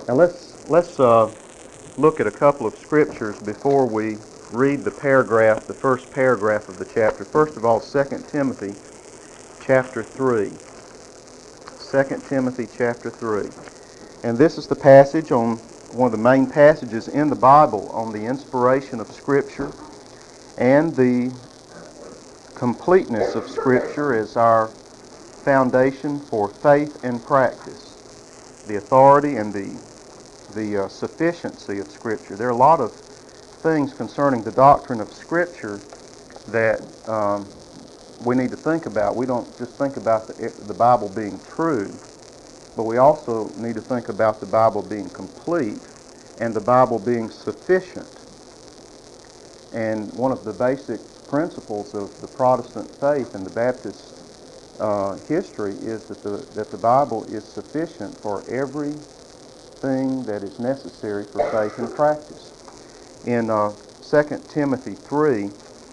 Now let's look at a couple of scriptures before we read the first paragraph of the chapter. First of all, 2 Timothy chapter 3. 2 Timothy chapter 3. And this is the passage on one of the main passages in the Bible on the inspiration of Scripture and the completeness of Scripture as our foundation for faith and practice. The authority and the sufficiency of Scripture. There are a lot of things concerning the doctrine of Scripture that we need to think about. We don't just think about the Bible being true, but we also need to think about the Bible being complete and the Bible being sufficient. And one of the basic principles of the Protestant faith and the Baptist history is that the Bible is sufficient for everything that is necessary for faith and practice. In 2 Timothy 3,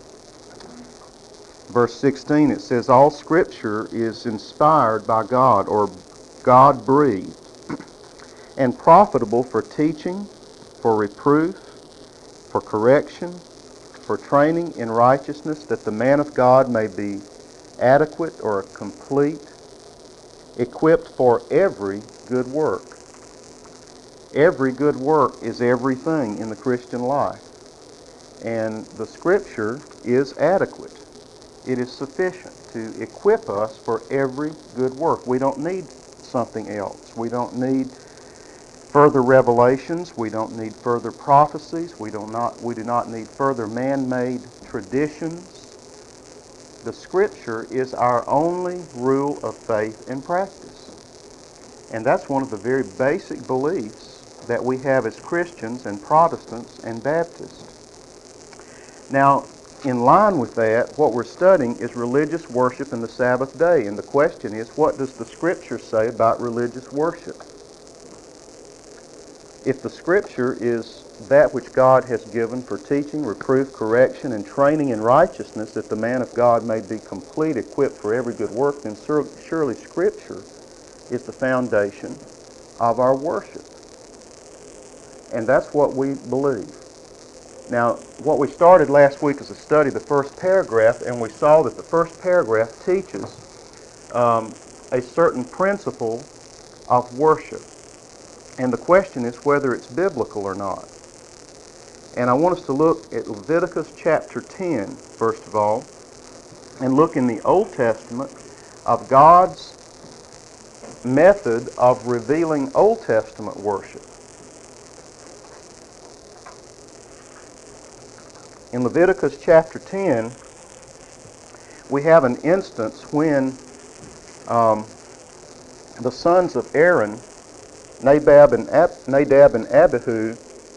verse 16, it says, "All Scripture is inspired by God," or God-breathed, "and profitable for teaching, for reproof, for correction, for training in righteousness, that the man of God may be adequate," or complete, "equipped for every good work." Every good work is everything in the Christian life. And the Scripture is adequate. It is sufficient to equip us for every good work. We don't need something else. We don't need further revelations. We don't need further prophecies. We do not need further man-made traditions. The Scripture is our only rule of faith and practice. And that's one of the very basic beliefs that we have as Christians and Protestants and Baptists. Now, in line with that, what we're studying is religious worship in the Sabbath day. And the question is, what does the Scripture say about religious worship? If the Scripture is that which God has given for teaching, reproof, correction, and training in righteousness, that the man of God may be complete, equipped for every good work, then surely Scripture is the foundation of our worship. And that's what we believe. Now, what we started last week is to study the first paragraph, and we saw that the first paragraph teaches a certain principle of worship. And the question is whether it's biblical or not. And I want us to look at Leviticus chapter 10, first of all, and look in the Old Testament of God's method of revealing Old Testament worship. In Leviticus chapter 10, we have an instance when the sons of Aaron, Nadab and Abihu,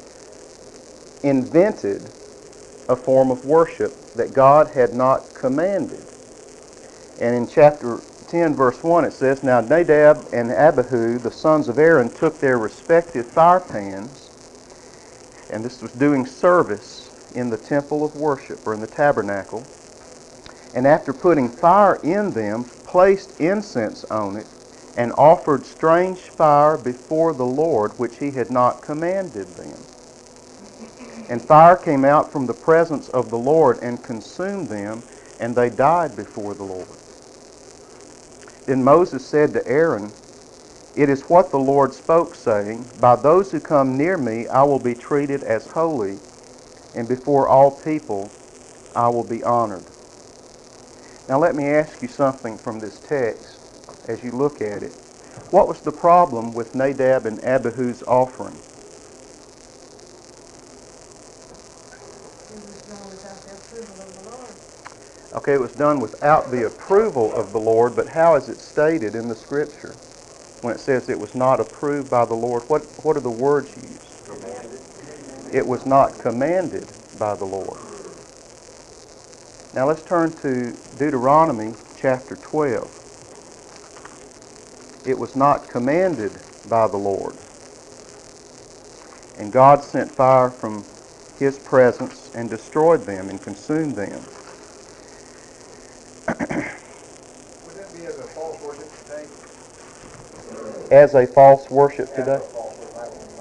invented a form of worship that God had not commanded. And in chapter 10, verse 1, it says, "Now Nadab and Abihu, the sons of Aaron, took their respective fire pans," and this was doing service in the temple of worship, or in the tabernacle, "and after putting fire in them, placed incense on it, and offered strange fire before the Lord, which he had not commanded them. And fire came out from the presence of the Lord and consumed them, and they died before the Lord. Then Moses said to Aaron, 'It is what the Lord spoke, saying, By those who come near me I will be treated as holy, and before all people I will be honored.'" Now let me ask you something from this text as you look at it. What was the problem with Nadab and Abihu's offering? Okay, it was done without the approval of the Lord, but how is it stated in the Scripture when it says it was not approved by the Lord? What are the words used? Commanded. It was not commanded by the Lord. Now let's turn to Deuteronomy chapter 12. It was not commanded by the Lord. And God sent fire from his presence and destroyed them and consumed them. Would that be as a false worship today? As a false worship today?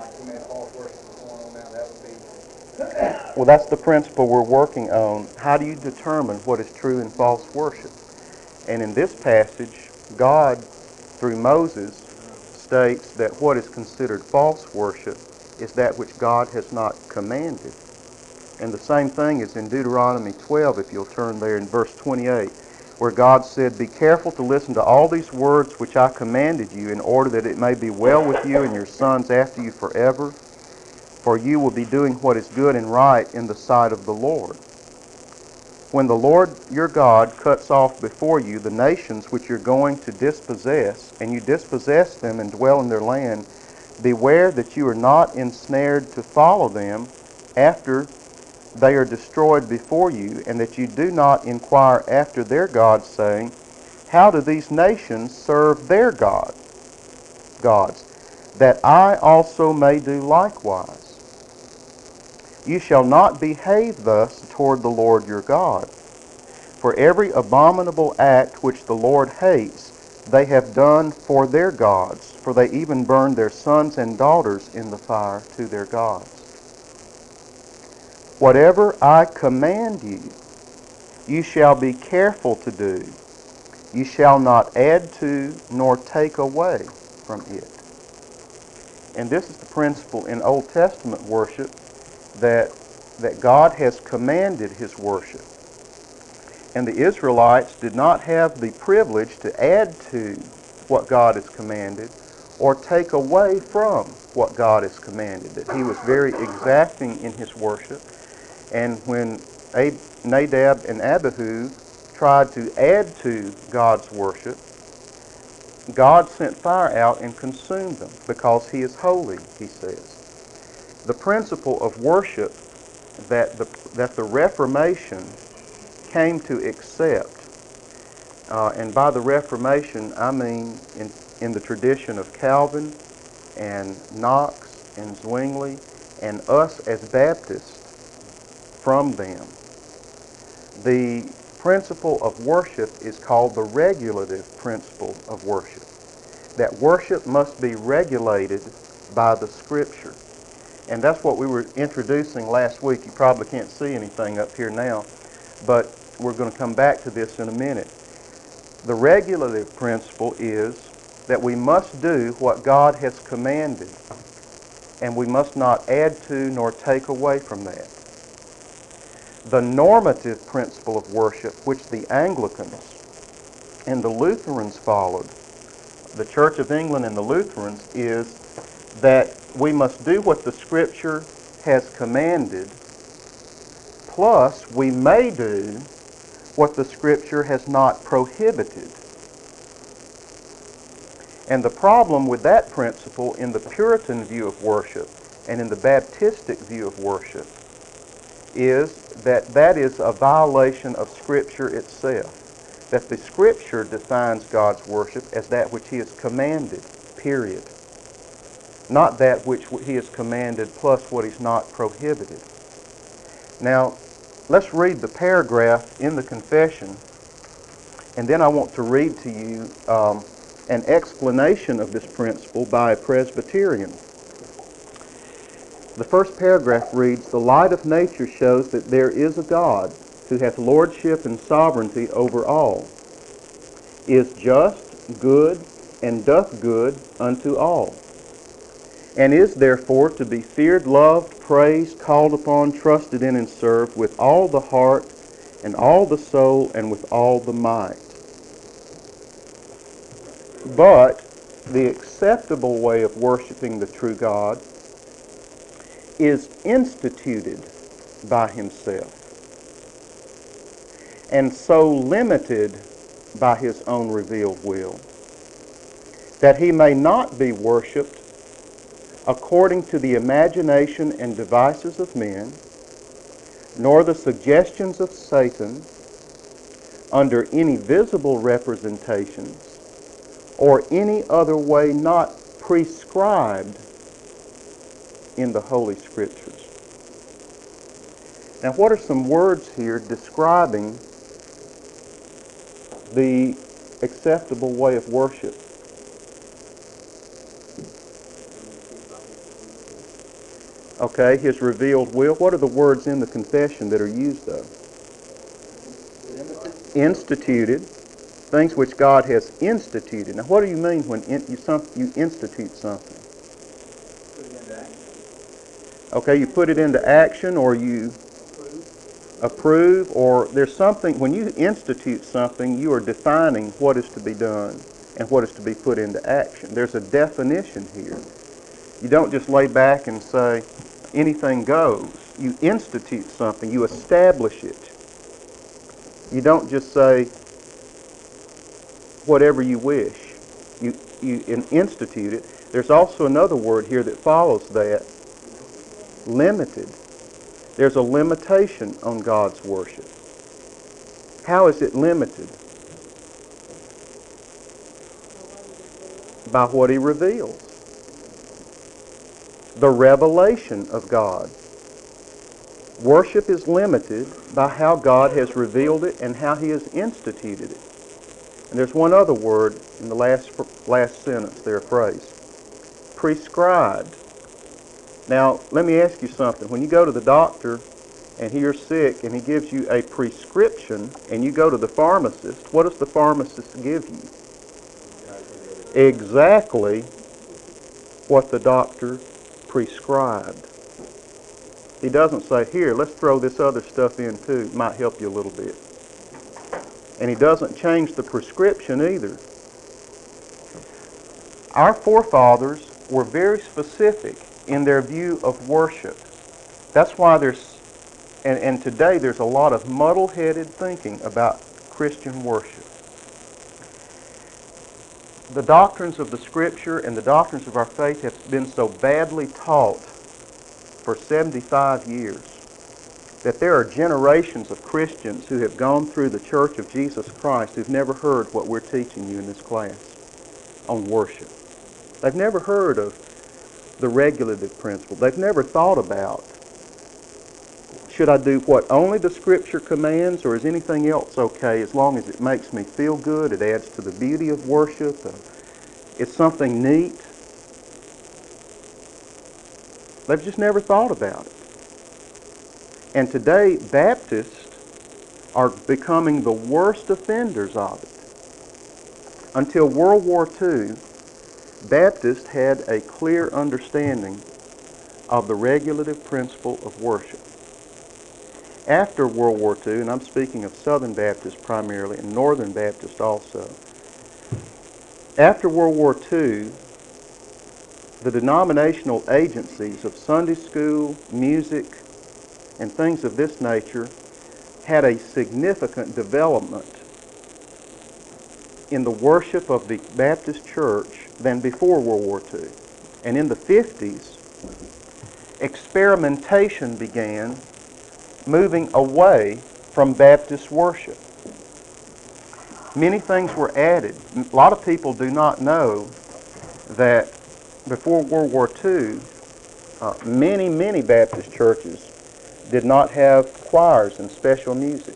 Well, that's the principle we're working on. How do you determine what is true and false worship? And in this passage, God, through Moses, states that what is considered false worship is that which God has not commanded. And the same thing is in Deuteronomy 12, if you'll turn there in verse 28, where God said, "Be careful to listen to all these words which I commanded you, in order that it may be well with you and your sons after you forever. For you will be doing what is good and right in the sight of the Lord. When the Lord your God cuts off before you the nations which you're going to dispossess, and you dispossess them and dwell in their land, beware that you are not ensnared to follow them after they are destroyed before you, and that you do not inquire after their gods, saying, how do these nations serve their gods, that I also may do likewise? You shall not behave thus toward the Lord your God. For every abominable act which the Lord hates, they have done for their gods, for they even burned their sons and daughters in the fire to their gods. Whatever I command you, you shall be careful to do. You shall not add to nor take away from it." And this is the principle in Old Testament worship, that God has commanded his worship. And the Israelites did not have the privilege to add to what God has commanded or take away from what God has commanded. That he was very exacting in his worship. And when Nadab and Abihu tried to add to God's worship, God sent fire out and consumed them, because he is holy, he says. The principle of worship that the Reformation came to accept, and by the Reformation I mean in the tradition of Calvin and Knox and Zwingli and us as Baptists from them, the principle of worship is called the regulative principle of worship. That worship must be regulated by the Scripture. And that's what we were introducing last week. You probably can't see anything up here now, but we're going to come back to this in a minute. The regulative principle is that we must do what God has commanded, and we must not add to nor take away from that. The normative principle of worship, which the Anglicans and the Lutherans followed, the Church of England and the Lutherans, is that we must do what the Scripture has commanded, plus we may do what the Scripture has not prohibited. And the problem with that principle in the Puritan view of worship and in the Baptistic view of worship is that is a violation of Scripture itself. That the Scripture defines God's worship as that which he has commanded, period. Not that which he has commanded plus what he's not prohibited. Now, let's read the paragraph in the confession, and then I want to read to you an explanation of this principle by a Presbyterian. The first paragraph reads, "The light of nature shows that there is a God who hath lordship and sovereignty over all, is just, good, and doth good unto all, and is therefore to be feared, loved, praised, called upon, trusted in, and served with all the heart and all the soul and with all the might. But the acceptable way of worshiping the true God is instituted by himself, and so limited by his own revealed will, that he may not be worshipped according to the imagination and devices of men, nor the suggestions of Satan under any visible representations, or any other way not prescribed in the Holy Scriptures." Now, what are some words here describing the acceptable way of worship? Okay, His revealed will. What are the words in the confession that are used though? Instituted. Things which God has instituted. Now what do you mean when you institute something? Okay, you put it into action, or you approve, or there's something, when you institute something, you are defining what is to be done and what is to be put into action. There's a definition here. You don't just lay back and say, anything goes. You institute something, you establish it. You don't just say, whatever you wish. You institute it. There's also another word here that follows that, limited. There's a limitation on God's worship. How is it limited? By what He reveals. The revelation of God. Worship is limited by how God has revealed it and how He has instituted it. And there's one other word in the last sentence there, phrase. Prescribed. Now, let me ask you something. When you go to the doctor and you're sick and he gives you a prescription and you go to the pharmacist, what does the pharmacist give you? Exactly what the doctor prescribed. He doesn't say, here, let's throw this other stuff in too. It might help you a little bit. And he doesn't change the prescription either. Our forefathers were very specific in their view of worship. That's why and today there's a lot of muddle-headed thinking about Christian worship. The doctrines of the Scripture and the doctrines of our faith have been so badly taught for 75 years that there are generations of Christians who have gone through the Church of Jesus Christ who've never heard what we're teaching you in this class on worship. They've never heard of the regulative principle. They've never thought about, should I do what only the Scripture commands, or is anything else okay as long as it makes me feel good, it adds to the beauty of worship, it's something neat. They've just never thought about it. And today, Baptists are becoming the worst offenders of it. Until World War II, Baptists had a clear understanding of the regulative principle of worship. After World War II, and I'm speaking of Southern Baptists primarily, and Northern Baptists also, after World War II, the denominational agencies of Sunday school, music, and things of this nature had a significant development in the worship of the Baptist church than before World War II. And in the 50s, experimentation began moving away from Baptist worship. Many things were added. A lot of people do not know that before World War II, many Baptist churches did not have choirs and special music.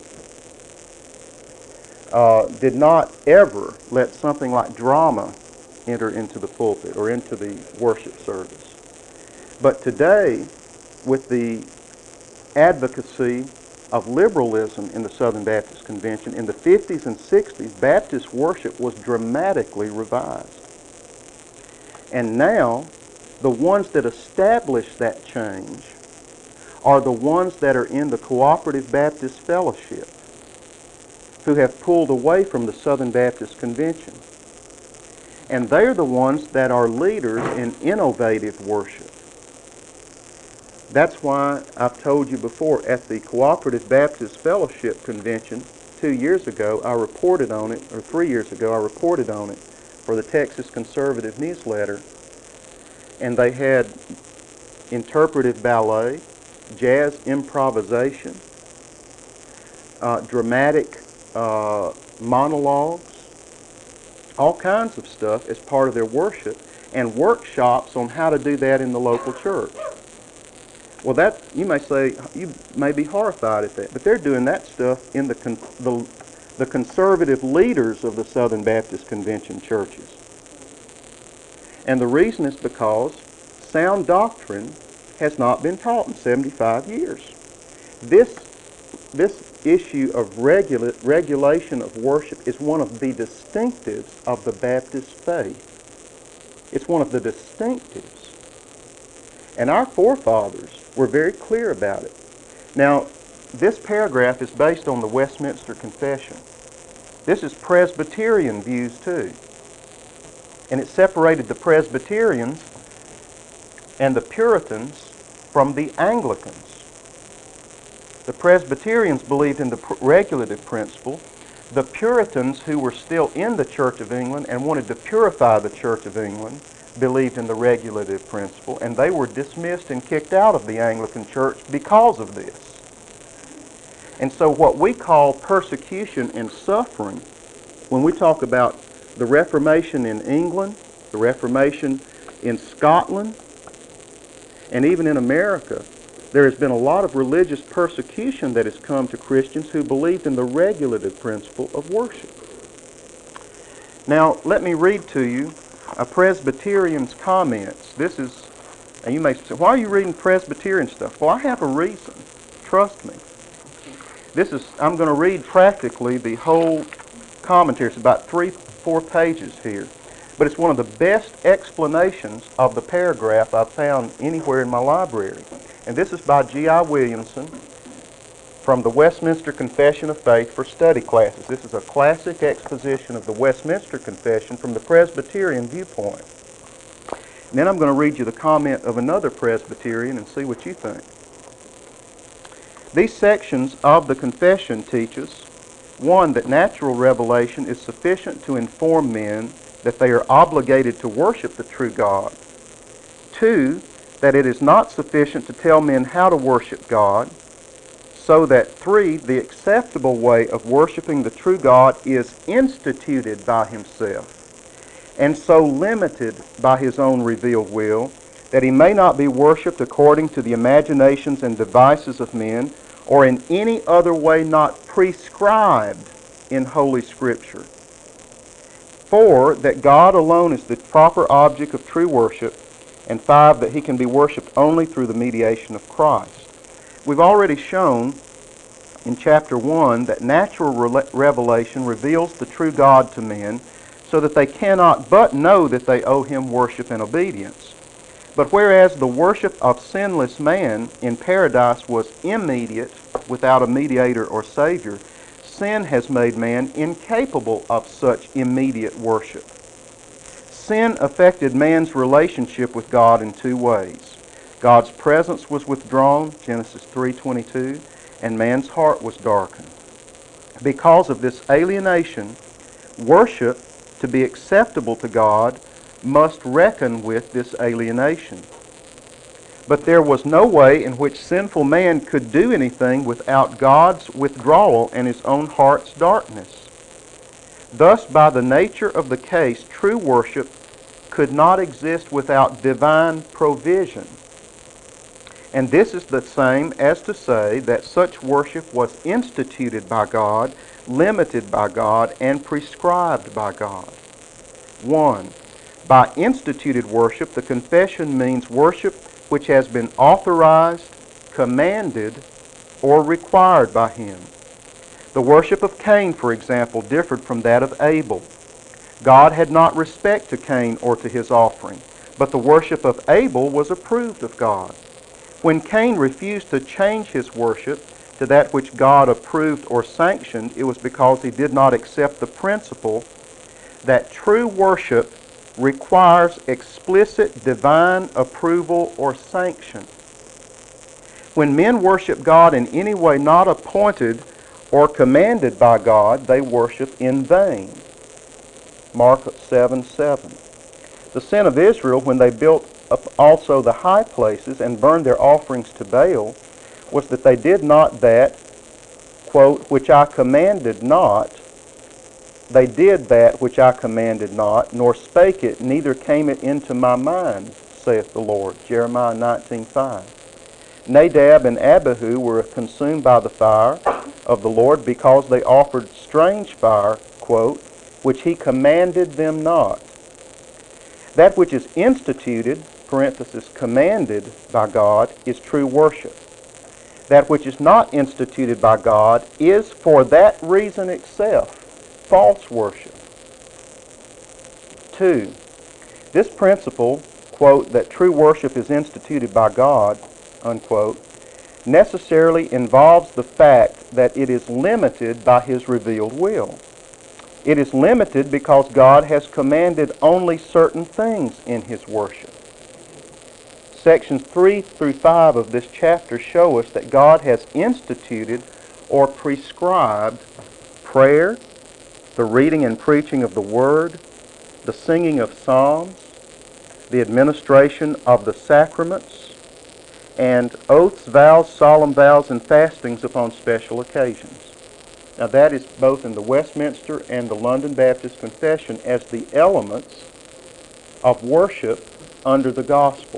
Did not ever let something like drama enter into the pulpit or into the worship service. But today, with the advocacy of liberalism in the Southern Baptist Convention, in the 50s and 60s, Baptist worship was dramatically revised. And now, the ones that establish that change are the ones that are in the Cooperative Baptist Fellowship, who have pulled away from the Southern Baptist Convention. And they're the ones that are leaders in innovative worship. That's why I've told you before, at the Cooperative Baptist Fellowship Convention 2 years ago, I reported on it, or 3 years ago, I reported on it for the Texas Conservative Newsletter. And they had interpretive ballet, jazz improvisation, dramatic monologues, all kinds of stuff as part of their worship, and workshops on how to do that in the local church. Well, that, you may say, you may be horrified at that, but they're doing that stuff in the conservative leaders of the Southern Baptist Convention churches. And the reason is because sound doctrine has not been taught in 75 years. This issue of regulation of worship is one of the distinctives of the Baptist faith. It's one of the distinctives. And our forefathers were very clear about it. Now, this paragraph is based on the Westminster Confession. This is Presbyterian views too. And it separated the Presbyterians and the Puritans from the Anglicans. The Presbyterians believed in the regulative principle. The Puritans, who were still in the Church of England and wanted to purify the Church of England, believed in the regulative principle, and they were dismissed and kicked out of the Anglican Church because of this. And so what we call persecution and suffering, when we talk about the Reformation in England, the Reformation in Scotland, and even in America, there has been a lot of religious persecution that has come to Christians who believed in the regulative principle of worship. Now, let me read to you a Presbyterian's comments. This is, and you may say, why are you reading Presbyterian stuff? Well, I have a reason. Trust me. I'm going to read practically the whole commentary. It's about 3-4 pages here. But it's one of the best explanations of the paragraph I've found anywhere in my library. And this is by G.I. Williamson from the Westminster Confession of Faith for study classes. This is a classic exposition of the Westminster Confession from the Presbyterian viewpoint. And then I'm going to read you the comment of another Presbyterian and see what you think. These sections of the Confession teaches, 1, that natural revelation is sufficient to inform men that they are obligated to worship the true God. 2, that it is not sufficient to tell men how to worship God, so that 3, the acceptable way of worshiping the true God is instituted by himself, and so limited by his own revealed will, that he may not be worshipped according to the imaginations and devices of men, or in any other way not prescribed in Holy Scripture. 4, that God alone is the proper object of true worship, and 5, that he can be worshipped only through the mediation of Christ. We've already shown in chapter 1 that natural revelation reveals the true God to men so that they cannot but know that they owe him worship and obedience. But whereas the worship of sinless man in paradise was immediate, without a mediator or Savior, sin has made man incapable of such immediate worship. Sin affected man's relationship with God in 2 ways. God's presence was withdrawn, Genesis 3:22, and man's heart was darkened. Because of this alienation, worship, to be acceptable to God, must reckon with this alienation. But there was no way in which sinful man could do anything without God's withdrawal and his own heart's darkness. Thus, by the nature of the case, true worship could not exist without divine provision. And this is the same as to say that such worship was instituted by God, limited by God, and prescribed by God. 1. By instituted worship, the confession means worship which has been authorized, commanded, or required by him. The worship of Cain, for example, differed from that of Abel. God had not respect to Cain or to his offering, but the worship of Abel was approved of God. When Cain refused to change his worship to that which God approved or sanctioned, it was because he did not accept the principle that true worship requires explicit divine approval or sanction. When men worship God in any way not appointed or commanded by God, they worship in vain. Mark 7:7. The sin of Israel, when they built up also the high places and burned their offerings to Baal, was that they did not that, quote, which I commanded not. They did that which I commanded not, nor spake it, neither came it into my mind, saith the Lord. Jeremiah 19:5. Nadab and Abihu were consumed by the fire of the Lord because they offered strange fire, quote, which he commanded them not. That which is instituted, parenthesis, commanded by God, is true worship. That which is not instituted by God is, for that reason itself, false worship. 2. This principle, quote, that true worship is instituted by God, unquote, necessarily involves the fact that it is limited by His revealed will. It is limited because God has commanded only certain things in His worship. Sections 3 through 5 of this chapter show us that God has instituted or prescribed prayer, the reading and preaching of the Word, the singing of psalms, the administration of the sacraments, and oaths, vows, solemn vows, and fastings upon special occasions. Now that is both in the Westminster and the London Baptist Confession as the elements of worship under the gospel.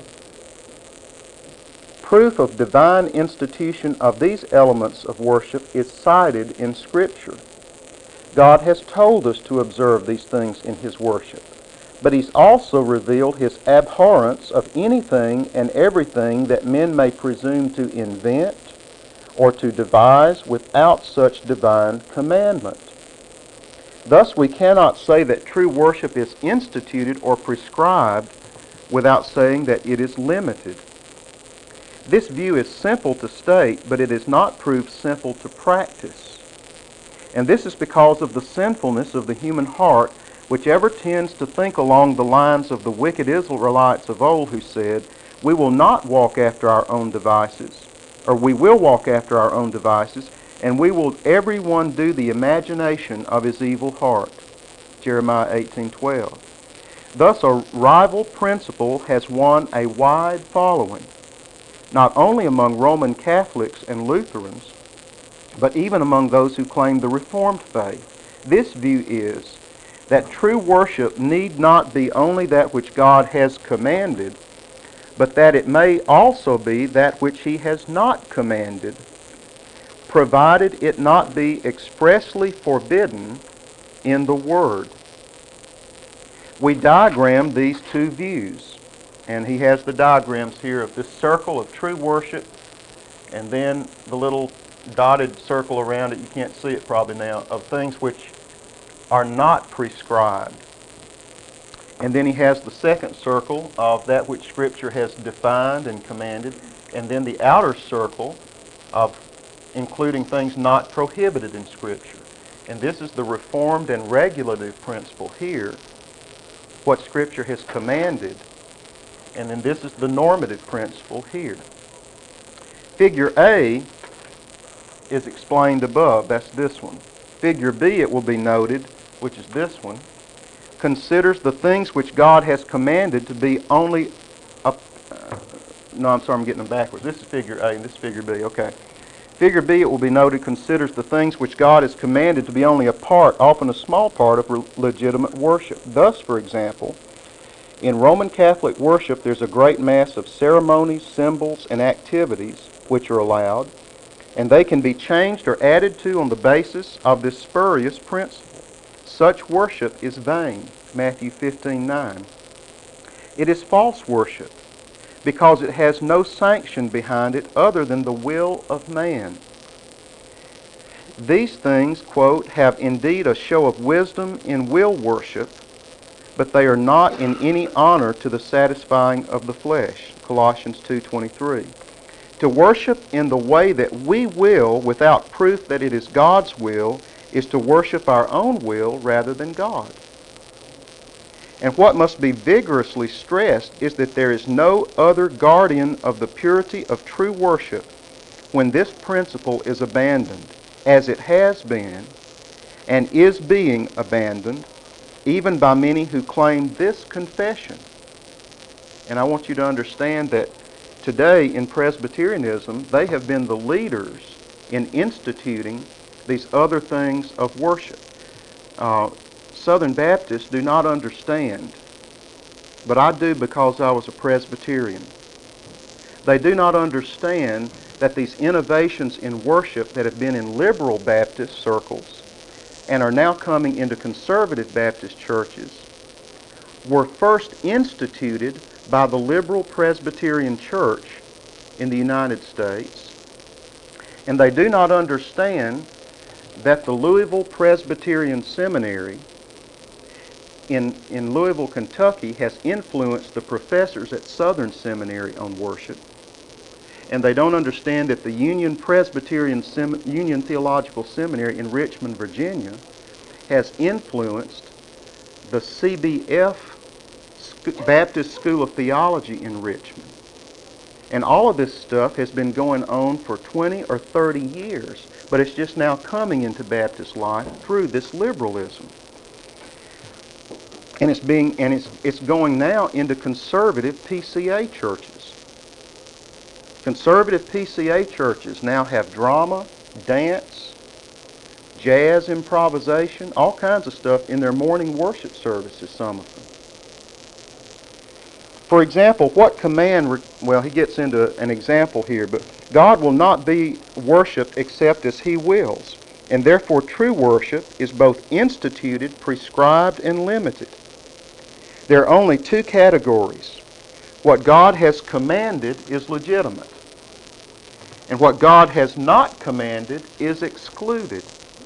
Proof of divine institution of these elements of worship is cited in Scripture. God has told us to observe these things in His worship, but He's also revealed His abhorrence of anything and everything that men may presume to invent or to devise without such divine commandment. Thus we cannot say that true worship is instituted or prescribed without saying that it is limited. This view is simple to state, but it is not proved simple to practice. And this is because of the sinfulness of the human heart, which ever tends to think along the lines of the wicked Israelites of old who said, "We will not walk after our own devices," or "We will walk after our own devices, and we will every one do the imagination of his evil heart." Jeremiah 18:12. Thus a rival principle has won a wide following, not only among Roman Catholics and Lutherans, but even among those who claim the Reformed faith. This view is that true worship need not be only that which God has commanded, but that it may also be that which He has not commanded, provided it not be expressly forbidden in the Word. We diagram these two views, and he has the diagrams here of this circle of true worship, and then the little dotted circle around it, you can't see it probably now, of things which are not prescribed. And then he has the second circle of that which Scripture has defined and commanded, and then the outer circle of including things not prohibited in Scripture. And this is the reformed and regulative principle here, what Scripture has commanded, and then this is the normative principle here. Figure A is explained above, that's this one. Figure B, it will be noted, which is this one, considers the things which God has commanded to be only I'm getting them backwards. This is figure A and this is figure B, okay. Figure B, it will be noted, considers the things which God has commanded to be only a part, often a small part, of legitimate worship. Thus, for example, in Roman Catholic worship, there's a great mass of ceremonies, symbols, and activities which are allowed, and they can be changed or added to on the basis of this spurious principle. Such worship is vain, Matthew 15:9. It is false worship, because it has no sanction behind it other than the will of man. These things, quote, have indeed a show of wisdom in will worship, but they are not in any honor to the satisfying of the flesh, Colossians 2:23. To worship in the way that we will without proof that it is God's will is to worship our own will rather than God. And what must be vigorously stressed is that there is no other guardian of the purity of true worship when this principle is abandoned, as it has been and is being abandoned, even by many who claim this confession. And I want you to understand that today in Presbyterianism, they have been the leaders in instituting these other things of worship. Southern Baptists do not understand, but I do because I was a Presbyterian. They do not understand that these innovations in worship that have been in liberal Baptist circles and are now coming into conservative Baptist churches were first instituted by the liberal Presbyterian Church in the United States, and they do not understand that the Louisville Presbyterian Seminary in Louisville, Kentucky has influenced the professors at Southern Seminary on worship. And they don't understand that the Union Theological Seminary in Richmond, Virginia has influenced the CBF Baptist School of Theology in Richmond. And all of this stuff has been going on for 20 or 30 years, but it's just now coming into Baptist life through this liberalism. And it's going now into conservative PCA churches. Conservative PCA churches now have drama, dance, jazz improvisation, all kinds of stuff in their morning worship services, some of them. For example, what command, well, he gets into an example here, but God will not be worshipped except as He wills, and therefore true worship is both instituted, prescribed, and limited. There are only two categories. What God has commanded is legitimate, and what God has not commanded is excluded.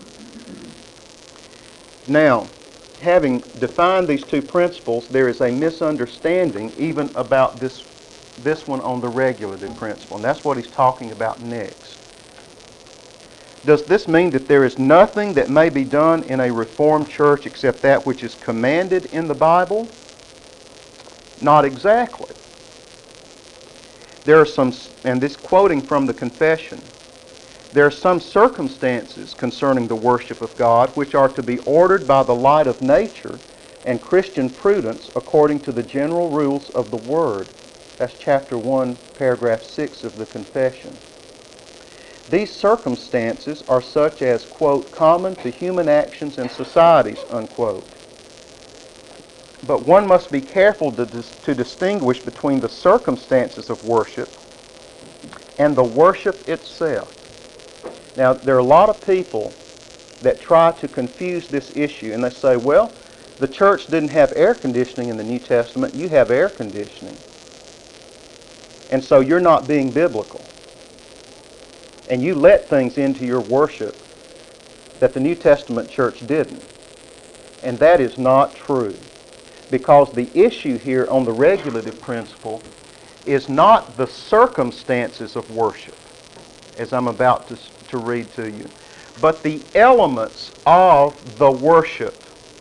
Now, having defined these two principles, there is a misunderstanding even about this one on the regulative principle, and that's what he's talking about next. Does this mean that there is nothing that may be done in a Reformed church except that which is commanded in the Bible? Not exactly. There are some, and this quoting from the Confession, there are some circumstances concerning the worship of God which are to be ordered by the light of nature and Christian prudence according to the general rules of the Word. That's chapter 1, paragraph 6 of the Confession. These circumstances are such as, quote, common to human actions and societies, unquote. But one must be careful to distinguish between the circumstances of worship and the worship itself. Now, there are a lot of people that try to confuse this issue, and they say, well, the church didn't have air conditioning in the New Testament. You have air conditioning. And so you're not being biblical. And you let things into your worship that the New Testament church didn't. And that is not true. Because the issue here on the regulative principle is not the circumstances of worship, as I'm about to read to you, but the elements of the worship.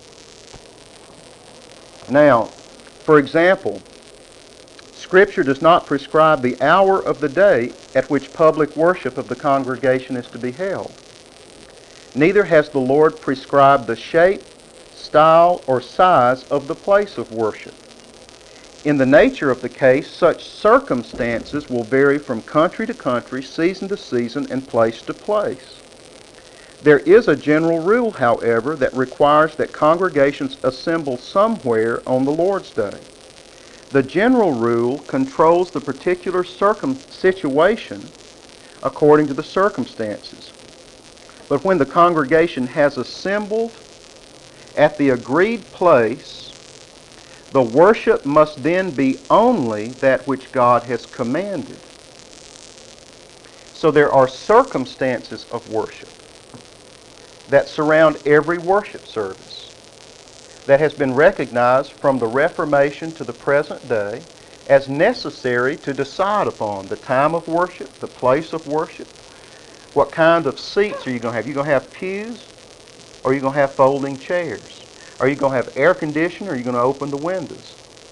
Now, for example, Scripture does not prescribe the hour of the day at which public worship of the congregation is to be held. Neither has the Lord prescribed the shape, style, or size of the place of worship. In the nature of the case, such circumstances will vary from country to country, season to season, and place to place. There is a general rule, however, that requires that congregations assemble somewhere on the Lord's Day. The general rule controls the particular situation according to the circumstances. But when the congregation has assembled at the agreed place, the worship must then be only that which God has commanded. So there are circumstances of worship that surround every worship service that has been recognized from the Reformation to the present day as necessary to decide upon the time of worship, the place of worship. What kind of seats are you going to have? Are you going to have pews, or are you going to have folding chairs? Are you going to have air conditioning, or are you going to open the windows?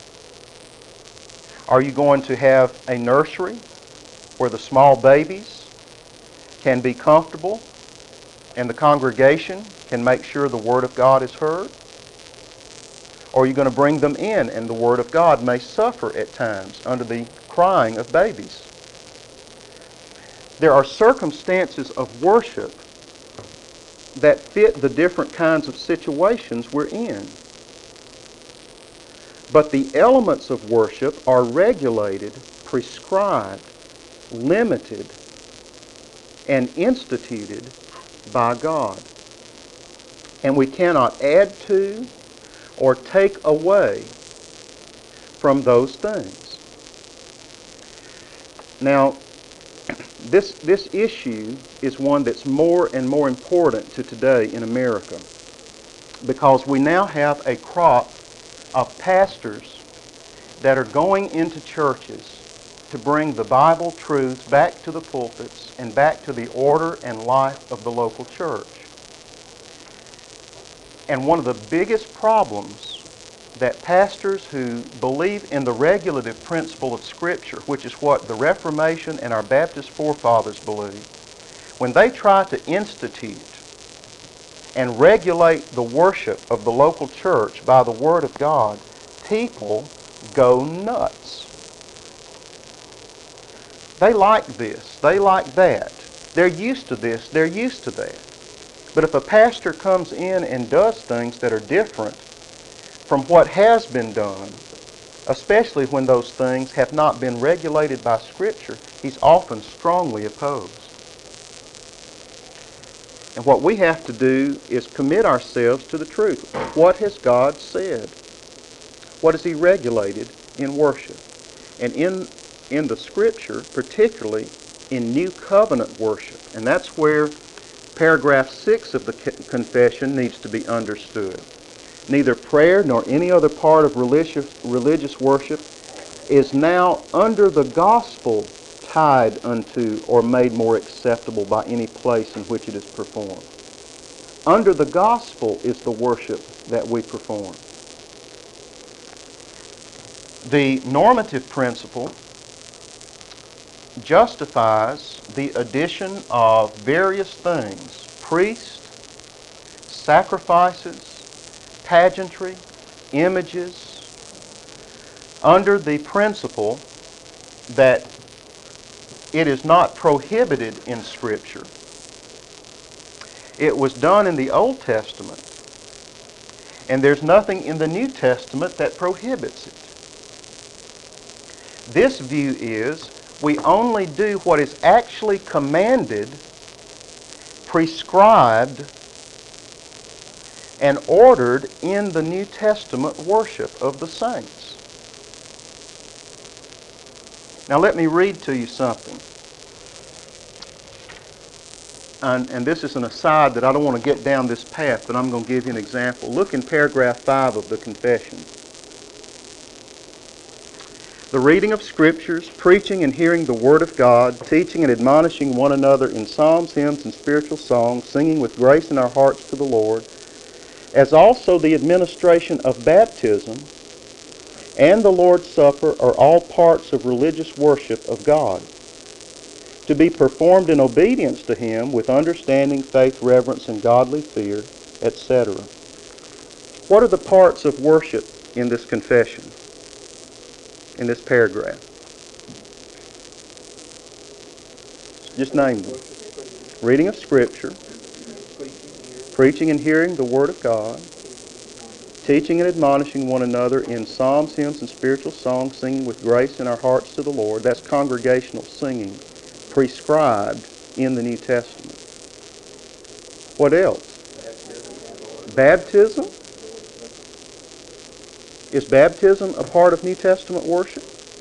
Are you going to have a nursery where the small babies can be comfortable and the congregation can make sure the Word of God is heard? Or are you going to bring them in and the Word of God may suffer at times under the crying of babies? There are circumstances of worship that fit the different kinds of situations we're in. But the elements of worship are regulated, prescribed, limited, and instituted by God. And we cannot add to or take away from those things. Now, this issue is one that's more and more important to today in America, because we now have a crop of pastors that are going into churches to bring the Bible truths back to the pulpits and back to the order and life of the local church. And one of the biggest problems that pastors who believe in the regulative principle of Scripture, which is what the Reformation and our Baptist forefathers believe, when they try to institute and regulate the worship of the local church by the Word of God, people go nuts. They like this, they like that. They're used to this, they're used to that. But if a pastor comes in and does things that are different from what has been done, especially when those things have not been regulated by Scripture, he's often strongly opposed. And what we have to do is commit ourselves to the truth. What has God said? What has He regulated in worship? And in the Scripture, particularly in New Covenant worship. And that's where paragraph 6 of the confession needs to be understood. Neither prayer nor any other part of religious worship is now under the gospel tied unto or made more acceptable by any place in which it is performed. Under the gospel is the worship that we perform. The normative principle justifies the addition of various things: priests, sacrifices, pageantry, images, under the principle that it is not prohibited in Scripture. It was done in the Old Testament, and there's nothing in the New Testament that prohibits it. This view is we only do what is actually commanded, prescribed, and ordered in the New Testament worship of the saints. Now let me read to you something. And this is an aside that I don't want to get down this path, but I'm going to give you an example. Look in paragraph 5 of the confession. The reading of Scriptures, preaching and hearing the Word of God, teaching and admonishing one another in psalms, hymns, and spiritual songs, singing with grace in our hearts to the Lord, as also the administration of baptism and the Lord's Supper are all parts of religious worship of God, to be performed in obedience to Him with understanding, faith, reverence, and godly fear, etc. What are the parts of worship in this confession, in this paragraph? Just name them. Reading of Scripture, preaching and hearing the Word of God, teaching and admonishing one another in psalms, hymns, and spiritual songs, singing with grace in our hearts to the Lord. That's congregational singing, prescribed in the New Testament. What else? Baptism. Is baptism a part of New Testament worship?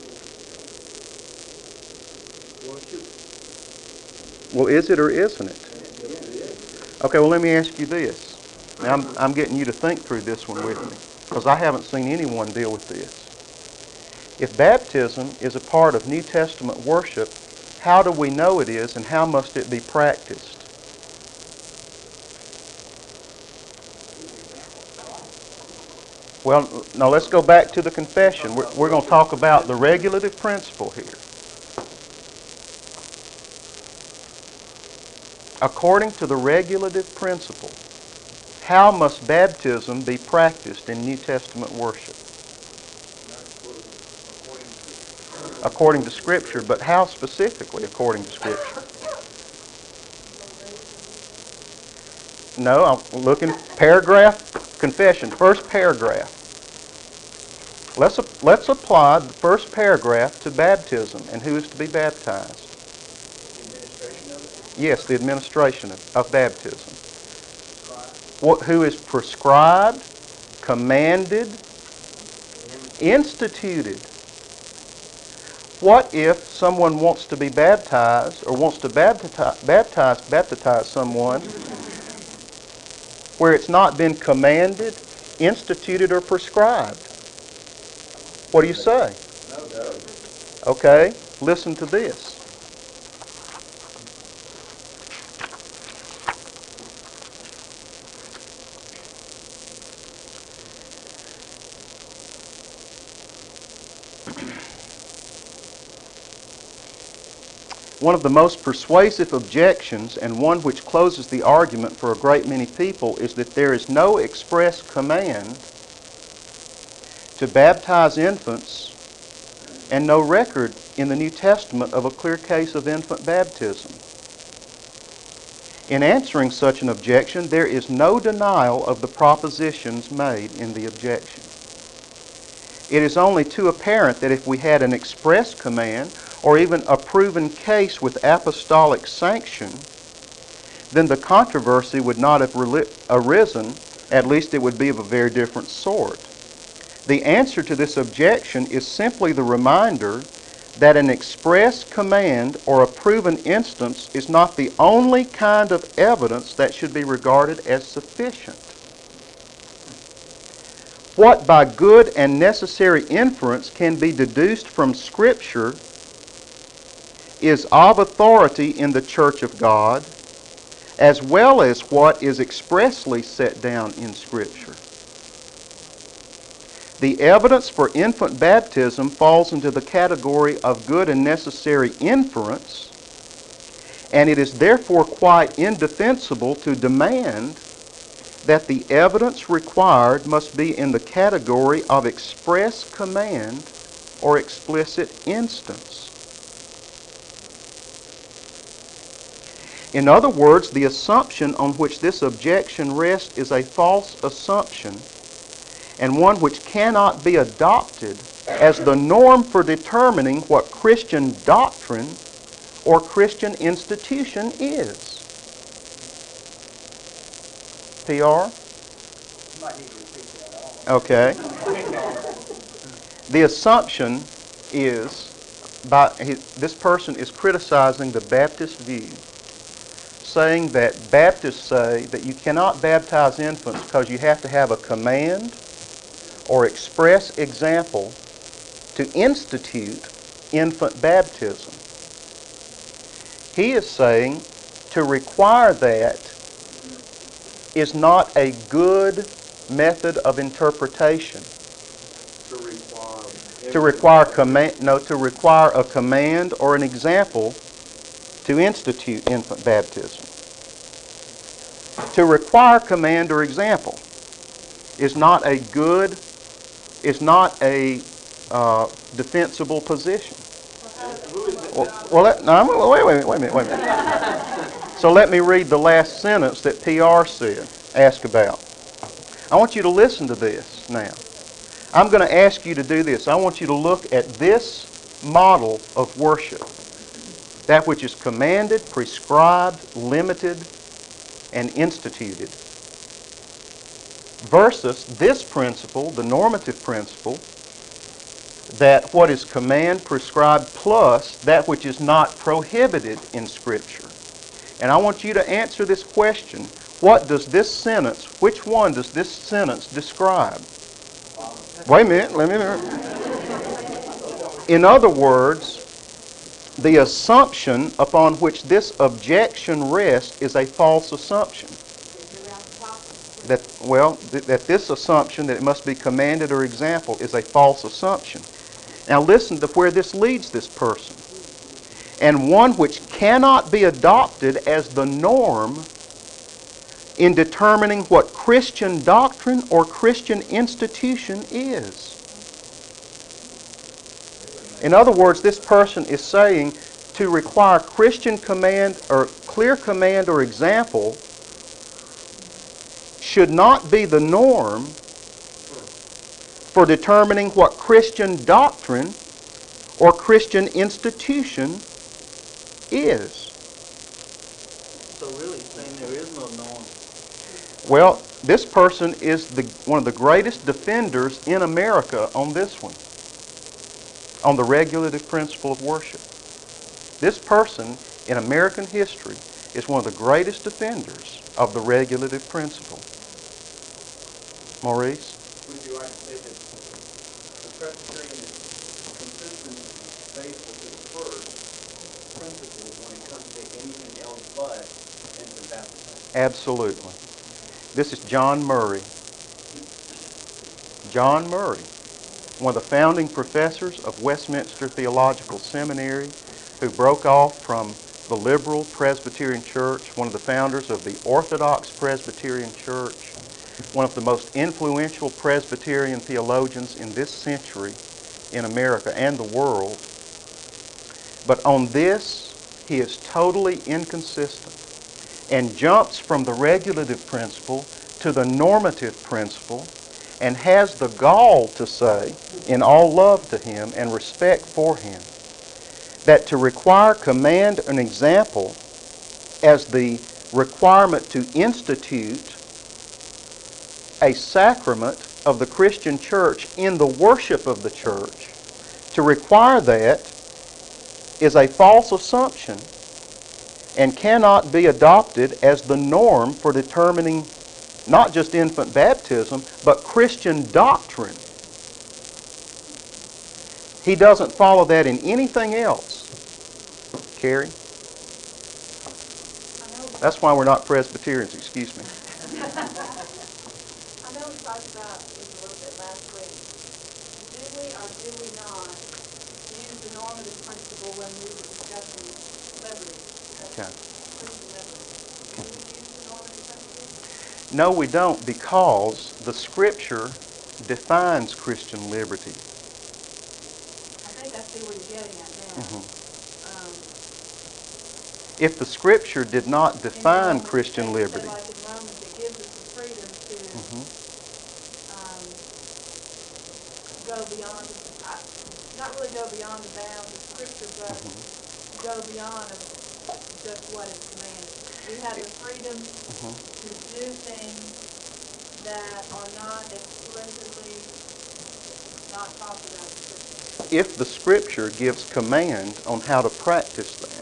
Well, is it or isn't it? Okay, well, let me ask you this. Now, I'm getting you to think through this one with me, because I haven't seen anyone deal with this. If baptism is a part of New Testament worship, how do we know it is, and how must it be practiced? Well, now let's go back to the confession. We're going to talk about the regulative principle here. According to the regulative principle, how must baptism be practiced in New Testament worship? According to Scripture, but how specifically according to Scripture? No, I'm looking paragraph, confession, first paragraph. Let's apply the first paragraph to baptism and who is to be baptized. Yes, the administration of baptism. Who is prescribed, commanded instituted. What if someone wants to be baptized or wants to baptize someone where it's not been commanded, instituted, or prescribed? What do you say? Okay, listen to this. One of the most persuasive objections, and one which closes the argument for a great many people, is that there is no express command to baptize infants and no record in the New Testament of a clear case of infant baptism. In answering such an objection, there is no denial of the propositions made in the objection. It is only too apparent that if we had an express command or even a proven case with apostolic sanction, then the controversy would not have arisen. At least it would be of a very different sort. The answer to this objection is simply the reminder that an express command or a proven instance is not the only kind of evidence that should be regarded as sufficient. What by good and necessary inference can be deduced from Scripture is of authority in the Church of God, as well as what is expressly set down in Scripture. The evidence for infant baptism falls into the category of good and necessary inference, and it is therefore quite indefensible to demand that the evidence required must be in the category of express command or explicit instance. In other words, the assumption on which this objection rests is a false assumption, and one which cannot be adopted as the norm for determining what Christian doctrine or Christian institution is. PR? Okay. The assumption is, this person is criticizing the Baptist view, saying that Baptists say that you cannot baptize infants because you have to have a command or express example to institute infant baptism. He is saying to require that is not a good method of interpretation. To require a command or an example to institute infant baptism. To require command or example is not a defensible position. Wait a minute. So let me read the last sentence that PR said, asked about. I want you to listen to this now. I'm going to ask you to do this. I want you to look at this model of worship. That which is commanded, prescribed, limited, and instituted. Versus this principle, the normative principle, that what is command, prescribed, plus that which is not prohibited in Scripture. And I want you to answer this question. What does this sentence, which one does this sentence describe? Wait a minute, In other words, the assumption upon which this objection rests is a false assumption. That this assumption that it must be commanded or example is a false assumption. Now listen to where this leads this person. And one which cannot be adopted as the norm in determining what Christian doctrine or Christian institution is. In other words, this person is saying to require Christian command or clear command or example should not be the norm for determining what Christian doctrine or Christian institution is. So really saying there is no norm. Well, this person is one of the greatest defenders in America on this one, on the regulative principle of worship. This person in American history is one of the greatest defenders of the regulative principle. Maurice? Would you like to say that the Presbyterian is consistent, faithful to the first principle when it comes to anything else but infant baptism? Absolutely. This is John Murray. John Murray, one of the founding professors of Westminster Theological Seminary, who broke off from the liberal Presbyterian Church, one of the founders of the Orthodox Presbyterian Church, one of the most influential Presbyterian theologians in this century in America and the world. But on this, he is totally inconsistent and jumps from the regulative principle to the normative principle and has the gall to say, in all love to him and respect for him, that to require command and example as the requirement to institute a sacrament of the Christian church in the worship of the church, to require that is a false assumption and cannot be adopted as the norm for determining not just infant baptism, but Christian doctrine. He doesn't follow that in anything else. Carrie? That's why we're not Presbyterians, excuse me. I know we talked about this a little bit last week. Do we or do we not use the normative principle when we were discussing liberty? Okay. Christian liberty. Do we use the normative principle? No, we don't, because the Scripture defines Christian liberty. I think I see where you're getting at now. If the Scripture did not define In Romans, Christian like liberty, in Romans, it gives us the freedom to go beyond, not really go beyond the bounds of Scripture, but go beyond of just what is commanded. We have the freedom to do things that are not explicitly not talked about in Scripture. if the Scripture gives command on how to practice that.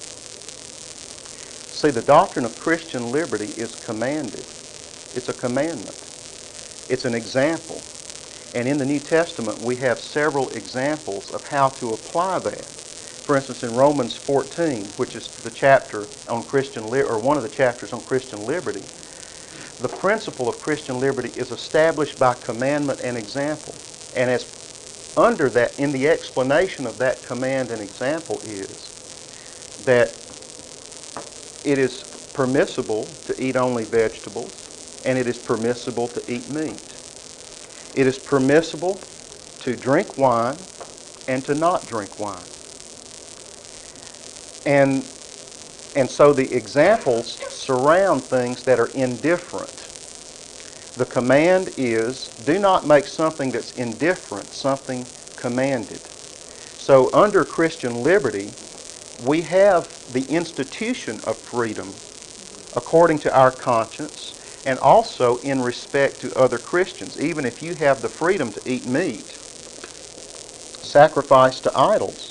See, the doctrine of Christian liberty is commanded. It's a commandment. It's an example. And in the New Testament, we have several examples of how to apply that. For instance, in Romans 14, which is the chapter on Christian or one of the chapters on Christian liberty, the principle of Christian liberty is established by commandment and example. And as under that, in the explanation of that command and example is that it is permissible to eat only vegetables, and it is permissible to eat meat. It is permissible to drink wine and to not drink wine. And so the examples surround things that are indifferent. The command is, do not make something that's indifferent something commanded. So under Christian liberty, we have the institution of freedom according to our conscience and also in respect to other Christians. Even if you have the freedom to eat meat sacrificed to idols,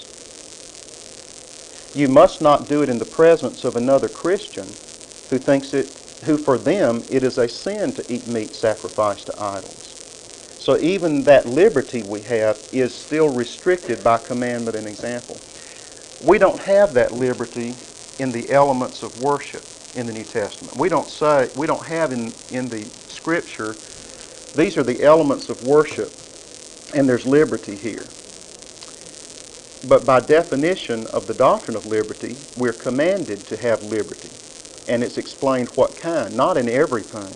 you must not do it in the presence of another Christian who for them it is a sin to eat meat sacrificed to idols. So even that liberty we have is still restricted by commandment and example. We don't have that liberty in the elements of worship in the New Testament. We don't have in the Scripture, these are the elements of worship, and there's liberty here. But by definition of the doctrine of liberty, we're commanded to have liberty. And it's explained what kind, not in everything.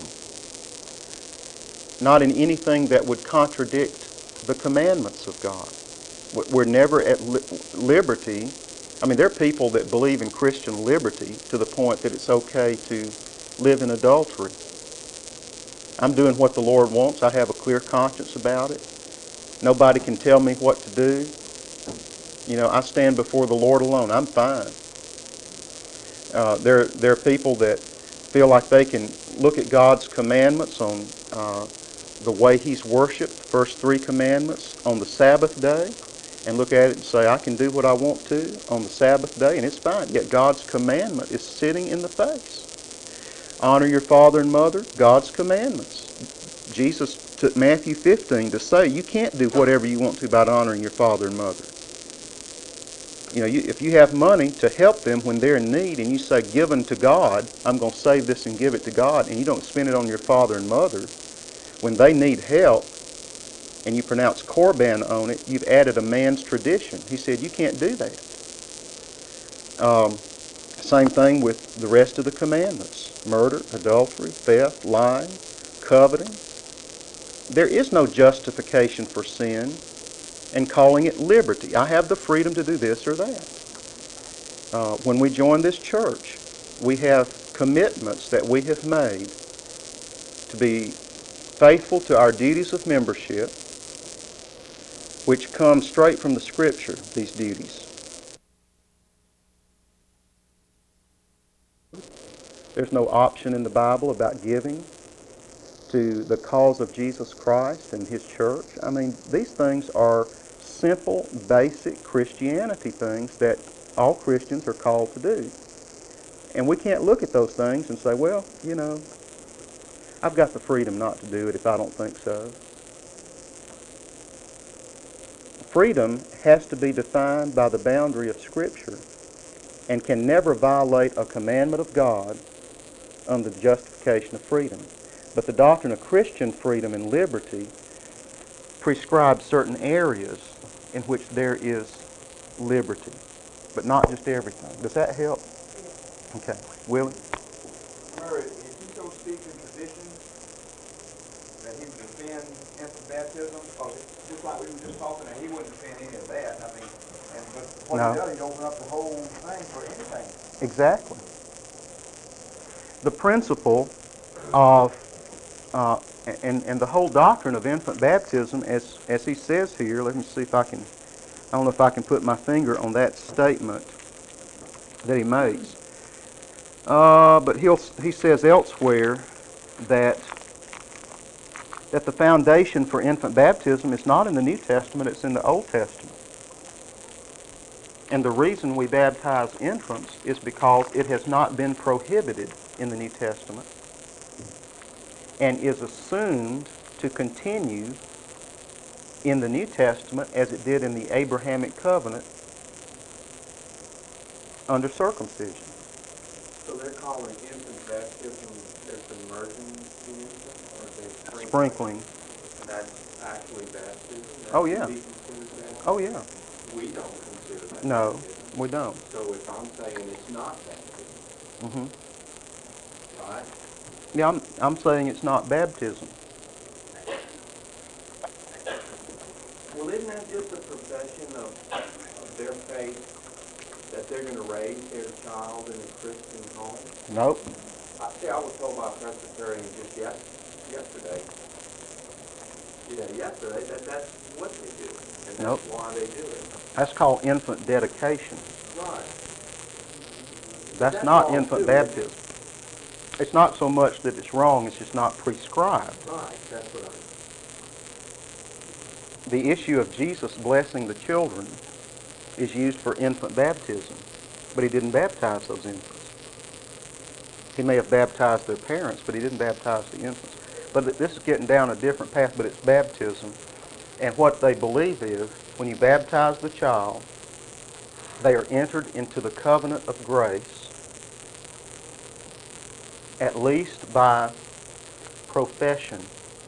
Not in anything that would contradict the commandments of God. We're never at liberty. I mean, there are people that believe in Christian liberty to the point that it's okay to live in adultery. I'm doing what the Lord wants. I have a clear conscience about it. Nobody can tell me what to do. You know, I stand before the Lord alone. I'm fine. There are people that feel like they can look at God's commandments on the way He's worshipped, first 3 commandments, on the Sabbath day, and look at it and say, I can do what I want to on the Sabbath day, and it's fine. Yet God's commandment is sitting in the face. Honor your father and mother, God's commandments. Jesus took Matthew 15 to say you can't do whatever you want to about honoring your father and mother. You know, if you have money to help them when they're in need and you say, given to God, I'm going to save this and give it to God, and you don't spend it on your father and mother, when they need help and you pronounce Korban on it, you've added a man's tradition. He said you can't do that. Same thing with the rest of the commandments. Murder, adultery, theft, lying, coveting. There is no justification for sin and calling it liberty. I have the freedom to do this or that. When we join this church, we have commitments that we have made to be faithful to our duties of membership, which come straight from the Scripture, these duties. There's no option in the Bible about giving to the cause of Jesus Christ and His church. I mean, these things are simple, basic Christianity things that all Christians are called to do. And we can't look at those things and say, well, you know, I've got the freedom not to do it if I don't think so. Freedom has to be defined by the boundary of Scripture and can never violate a commandment of God under the justification of freedom. But the doctrine of Christian freedom and liberty prescribes certain areas in which there is liberty, but not just everything. Does that help? Okay. Willie? Murray, if you so speak in tradition that he would defend infant baptism, because just like we were just talking, he wouldn't defend any of that. I mean, but what No. he does, he open up the whole thing for anything. Exactly. The principle of and the whole doctrine of infant baptism, as he says here, let me see if I don't know if I can put my finger on that statement that he makes. But he says elsewhere that the foundation for infant baptism is not in the New Testament, it's in the Old Testament. And the reason we baptize infants is because it has not been prohibited in the New Testament and is assumed to continue in the New Testament as it did in the Abrahamic covenant under circumcision. So they're calling infant baptism as immersion the infant, or they Sprinkling. That's actually baptism? That Oh, can yeah. be considered baptism? Oh, yeah. We don't consider that No, baptism. we don't. So if I'm saying it's not baptism, right? Yeah, I'm saying it's not baptism. Well, isn't that just a profession of their faith, that they're going to raise their child in a Christian home? Nope. I was told by a Presbyterian just yesterday, that's what they do, and that's Nope. why they do it. That's called infant dedication. Right. That's not wrong, infant too, isn't it? baptism. It's not so much that it's wrong, it's just not prescribed. Right, that's what The issue of Jesus blessing the children is used for infant baptism, but he didn't baptize those infants. He may have baptized their parents, but he didn't baptize the infants. But this is getting down a different path, but it's baptism. And what they believe is, when you baptize the child, they are entered into the covenant of grace, at least by profession,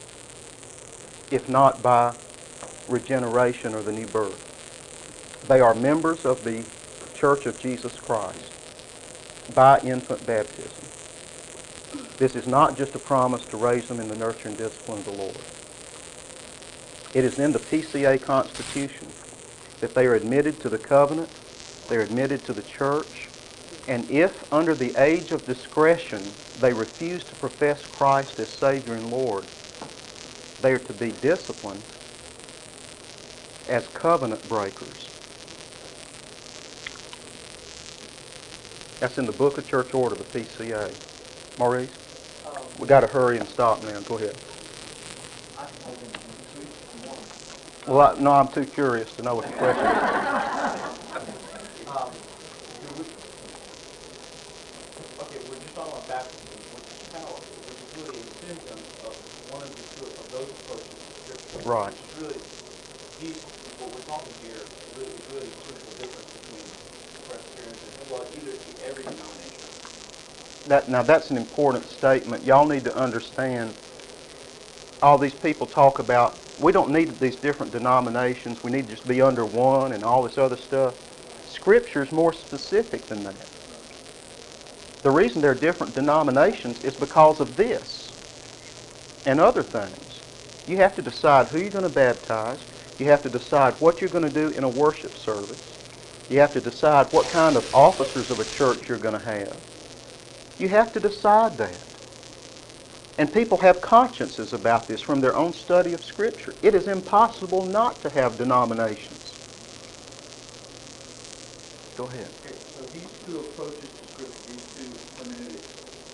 if not by regeneration or the new birth. They are members of the Church of Jesus Christ by infant baptism. This is not just a promise to raise them in the nurture and discipline of the Lord. It is in the PCA Constitution that they are admitted to the covenant, they're admitted to the church, and if under the age of discretion they refuse to profess Christ as Savior and Lord, they are to be disciplined as covenant breakers. That's in the Book of Church Order, the PCA. Maurice? We got to hurry and stop now. Go ahead. I can hold him in the if you want. Well, no, I'm too curious to know what the question is. Okay, we're just talking about baptism, which is really a symptom of one of those approaches to Scripture. Right. Which is really, what we're talking here is really the critical difference between Presbyterians and, well, either every denomination. Now, that's an important statement. Y'all need to understand, all these people talk about, we don't need these different denominations. We need to just be under one and all this other stuff. Scripture is more specific than that. The reason there are different denominations is because of this and other things. You have to decide who you're going to baptize. You have to decide what you're going to do in a worship service. You have to decide what kind of officers of a church you're going to have. You have to decide that. And people have consciences about this from their own study of Scripture. It is impossible not to have denominations. Go ahead. Okay, so these two approaches to Scripture, these two hermeneutics,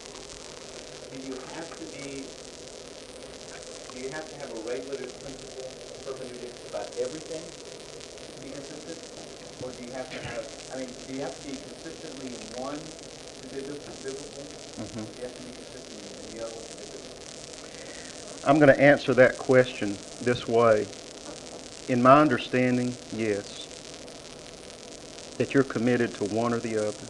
do you have to have a regulative principle hermeneutics about everything to be consistent? Or do you have to have, do you have to be consistently in one to be biblical? Mm-hmm. Do you have to be consistent in the other one to be biblical? I'm going to answer that question this way. In my understanding, yes, that you're committed to one or the other.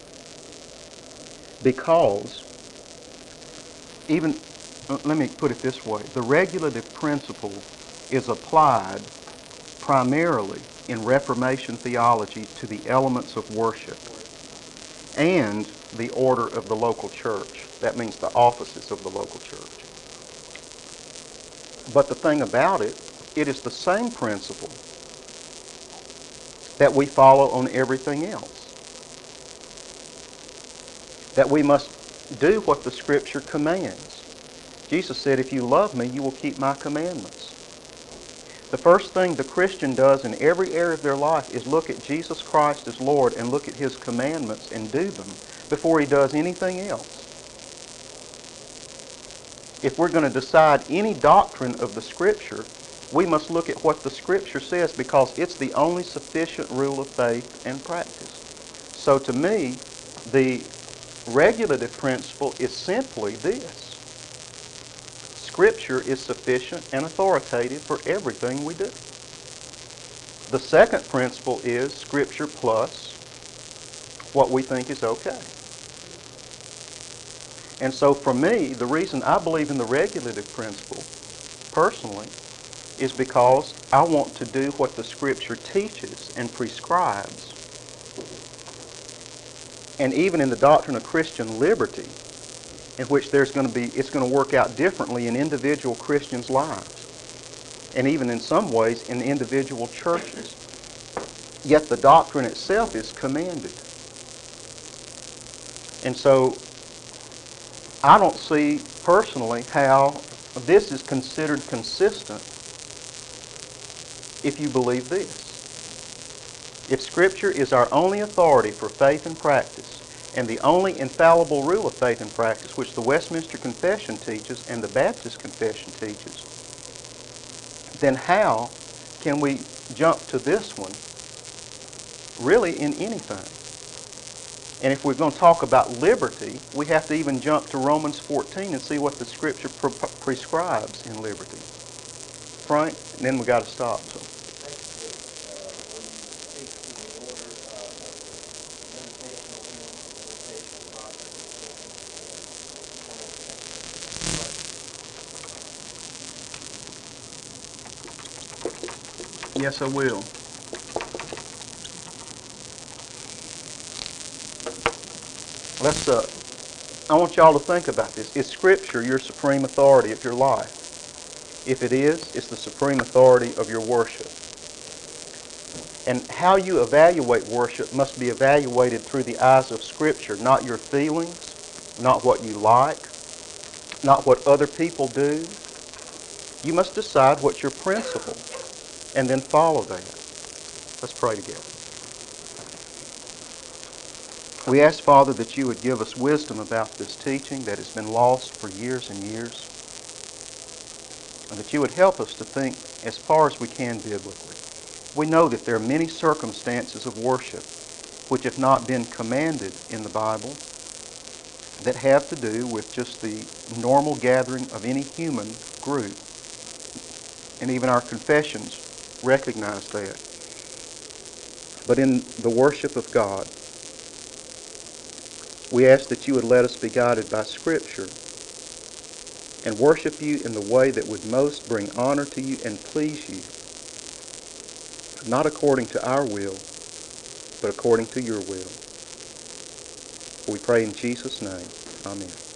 Because, even, let me put it this way, the regulative principle is applied primarily in Reformation theology to the elements of worship and the order of the local church. That means the offices of the local church. But the thing about it, it is the same principle that we follow on everything else. That we must do what the Scripture commands. Jesus said, if you love me, you will keep my commandments. The first thing the Christian does in every area of their life is look at Jesus Christ as Lord and look at His commandments and do them before he does anything else. If we're going to decide any doctrine of the Scripture, we must look at what the Scripture says because it's the only sufficient rule of faith and practice. So to me, the regulative principle is simply this. Scripture is sufficient and authoritative for everything we do. The second principle is Scripture plus what we think is okay. And so for me, the reason I believe in the regulative principle, personally, is because I want to do what the Scripture teaches and prescribes. And even in the doctrine of Christian liberty, in which it's going to work out differently in individual Christians' lives, and even in some ways in individual churches. Yet the doctrine itself is commanded. And so I don't see personally how this is considered consistent if you believe this. If Scripture is our only authority for faith and practice, and the only infallible rule of faith and practice, which the Westminster Confession teaches and the Baptist Confession teaches, then how can we jump to this one really in anything? And if we're going to talk about liberty, we have to even jump to Romans 14 and see what the Scripture prescribes in liberty. Frank, and then we got to stop. So. Yes, I will. I want y'all to think about this. Is Scripture your supreme authority of your life? If it is, it's the supreme authority of your worship. And how you evaluate worship must be evaluated through the eyes of Scripture, not your feelings, not what you like, not what other people do. You must decide what's your principle and then follow that. Let's pray together. We ask, Father, that you would give us wisdom about this teaching that has been lost for years and years, and that you would help us to think as far as we can biblically. We know that there are many circumstances of worship which have not been commanded in the Bible that have to do with just the normal gathering of any human group. And even our confessions recognize that. But in the worship of God, we ask that you would let us be guided by Scripture and worship you in the way that would most bring honor to you and please you, not according to our will, but according to your will. We pray in Jesus' name. Amen.